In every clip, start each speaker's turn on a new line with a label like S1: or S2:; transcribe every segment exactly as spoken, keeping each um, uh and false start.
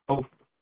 S1: Oh,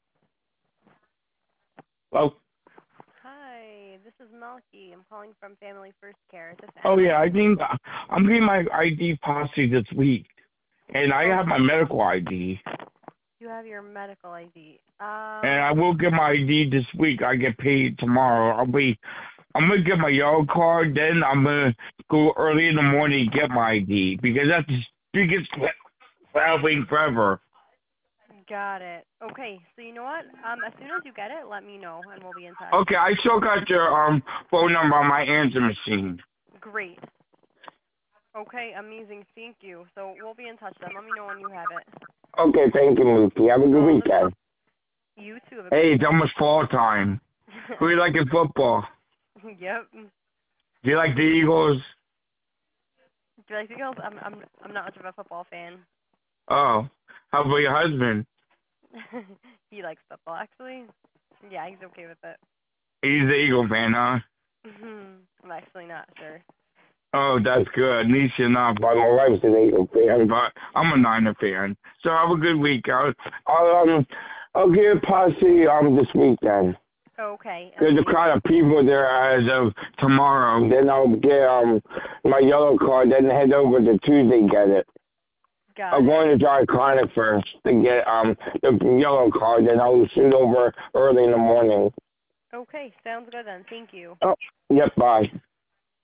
S1: oh,
S2: Hi, this is Melky. I'm calling from Family First Care. Is this
S1: oh
S2: Alex?
S1: yeah. I think I'm getting my I D policy this week, and I
S2: Oh,
S1: have my medical I D,
S2: you have your medical I D.
S1: and I
S2: Um,
S1: will get my I D this week. I get paid tomorrow. I'll be. I'm gonna get my yellow card. Then I'm gonna go early in the morning to get my I D because that's the biggest traveling forever.
S2: got it. Okay, so you know what? Um, as soon as you get it, let me know and we'll be in touch.
S1: Okay, I still got your um phone number on my answer machine.
S2: Great. Okay, amazing. Thank you. So we'll be in touch then. Let me know when you have it.
S1: Okay, thank you, Mookie. Have a good
S2: All the
S1: weekend.
S2: you too. Have a great
S1: Hey, it's
S2: weekend.
S1: almost fall time. Who you like in football?
S2: Yep.
S1: Do you like the Eagles?
S2: Do you like the girls? I'm I'm I'm not much of a football fan.
S1: Oh, how about your husband?
S2: He likes football actually. Yeah, he's okay with it.
S1: He's the Eagle fan, huh?
S2: I'm actually not sure.
S1: Oh, that's good. At least you're not. But my wife's an Eagle fan, but I'm a Niner fan. So have a good week. I'll, I'll um, I'll get a posse um this weekend.
S2: Okay,
S1: There's a
S2: amazing.
S1: crowd of people there as of tomorrow. Then I'll get um my yellow card. Then head over to Tuesday get it.
S2: Got
S1: I'm
S2: it.
S1: going to Dry Chronic first to get um the yellow card. Then I'll shoot over early in the morning.
S2: Okay, sounds good then. Thank you.
S1: Oh, yep. Bye.